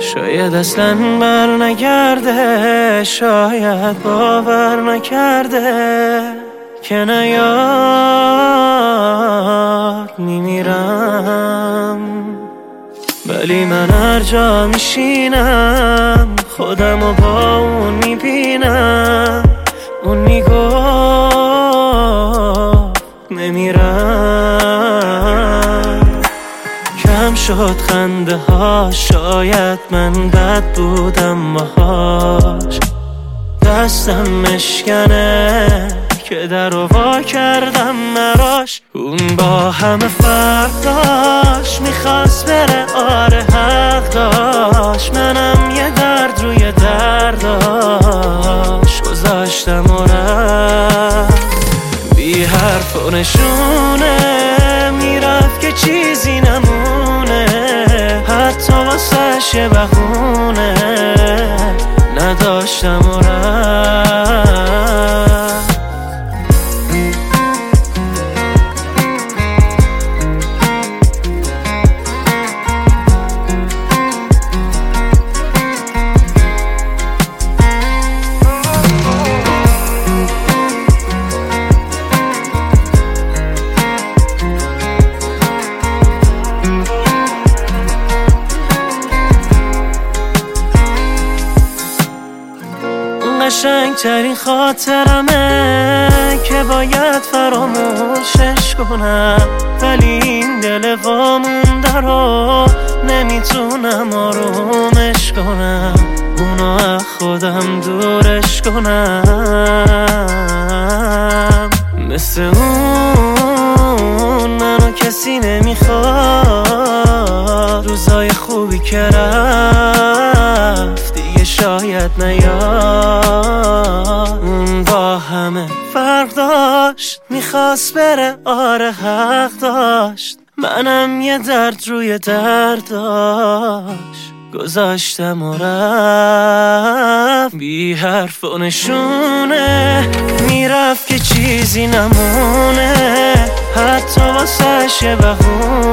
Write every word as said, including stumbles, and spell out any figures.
شاید اصلا بر نگرده، شاید باور نکرده که نیار میمیرم. ولی من هر جا میشینم خودمو با اون میبینم. اون میگفت نمیرم. کم شد خنده ها، شاید من بد بودم باهاش. دستم مشکنه که در رو وا کردم مراش. اون با همه فرق داشت، میخواست بره آره حق داشت. منم یه درد روی درداش گذاشتم و رفت. بی حرف و نشونه میرفت که چیزی نمونه، حتی واسه شه بخونه نداشتم و رفت. قشنگترین خاطرمه که باید فراموشش کنم، ولی این دل وامونده رو نمیتونم آرومش کنم. اونو از خودم دورش کنم. مثل اون منو کسی نمیخواد. روزای خوبی که رفت دیگه شاید نیاد. اون با همه فرق داشت، میخواست بره آره حق داشت. منم یه درد روی درد داشت گذاشتم و رفت. بی حرف و نشونه میرفت که چیزی نمونه، حتی واسه شه بخونه